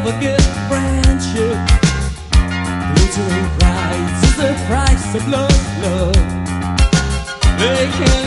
forget friendship. Glittering prize is the price of love, love. They can't